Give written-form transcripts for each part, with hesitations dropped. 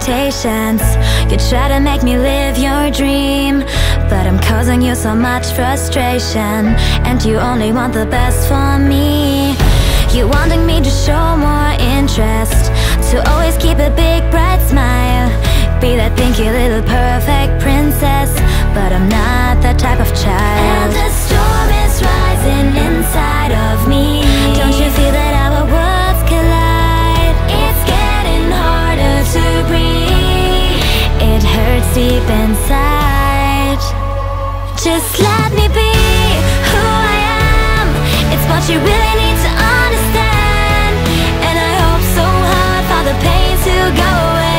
expectations. You try to make me live your dream, but I'm causing you so much frustration, and you only want the best for me. You wanting me to show more interest, to always keep a big bright smile, be that pinky little perfect princess, but I'm not that type of child. And the storm is rising inside of me. Don't you feel that our worlds collide? It's getting harder to breathe. It hurts deep inside. Just let me be who I am. It's what you really need to understand, and I hope so hard for the pain to go away.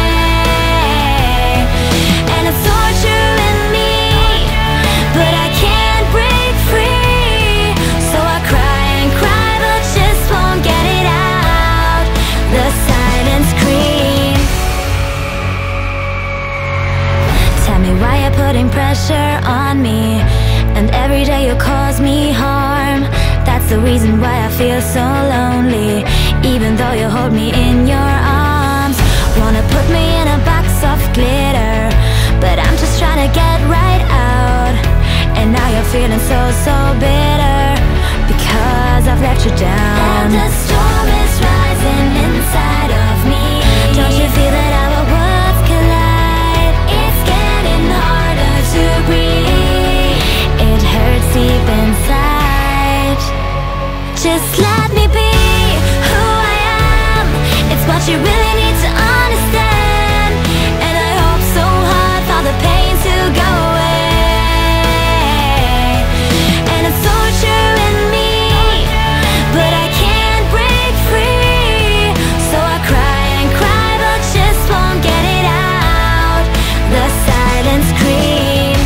And it's torturing me, but I can't break free. So I cry and cry, but just won't get it out. The silent scream. Tell me why you're putting pressure on me, and every day you cause me harm. That's the reason why I feel so lonely, even though you hold me in your arms. Wanna put me in a box of glitter, but I'm just trying to get right out. And now you're feeling so, so bitter, because I've let you down. And the storm is rising inside of me. Don't you feel that our worlds collide? It's getting harder to breathe. It hurts deep inside. Just let me be who I am. It's what you really need to understand, and I hope so hard for the pain to go away. And it's torturing me, but I can't break free. So I cry and cry, but just won't get it out. The silent scream.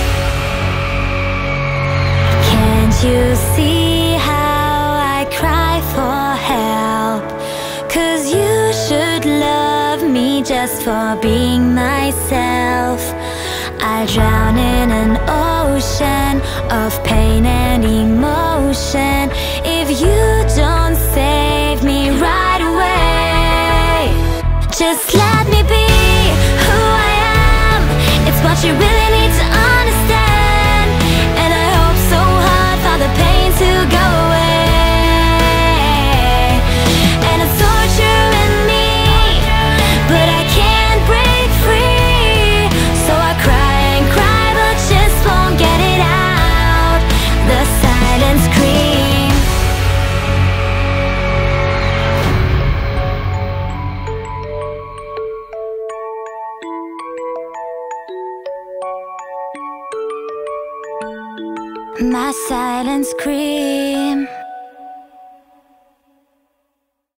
Can't you see how I cry for help? 'Cause you should love me just for being myself. I drown in an ocean of pain and emotion if you don't save me right away. Just let me be who I am. It's what you really need to understand, and I hope so hard for the pain to go away. And it's torturing me, but I can't break free. So I cry and cry, but just won't get it out. The silent scream. My silent scream.